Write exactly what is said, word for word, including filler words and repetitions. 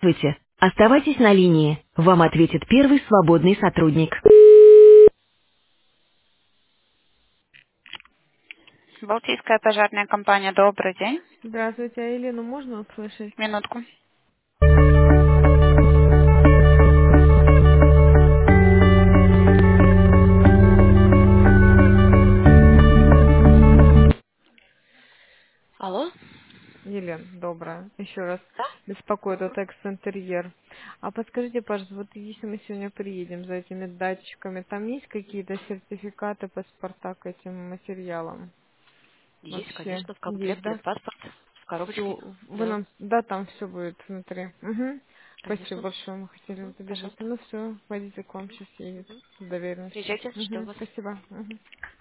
Здравствуйте. Оставайтесь на линии. Вам ответит первый свободный сотрудник. Балтийская пожарная компания. Добрый день. Здравствуйте, а Елену можно услышать? Минутку. Алло? Елена, доброе. Еще раз Да? беспокоит вот экс-интерьер. А подскажите, пожалуйста, вот если мы сегодня приедем за этими датчиками, там есть какие-то сертификаты, паспорта к этим материалам? Есть, Вообще конечно, в есть, комплекте да? паспорт в коробочке. Все, вы Да, нам, да, там все будет внутри. Угу. Спасибо конечно. большое, мы хотели Мгм, вот убедиться. пожалуйста. Ну все, водитель к вам сейчас едет с доверенностью. Приезжайте, ждем Угу, вас. спасибо. Мгм.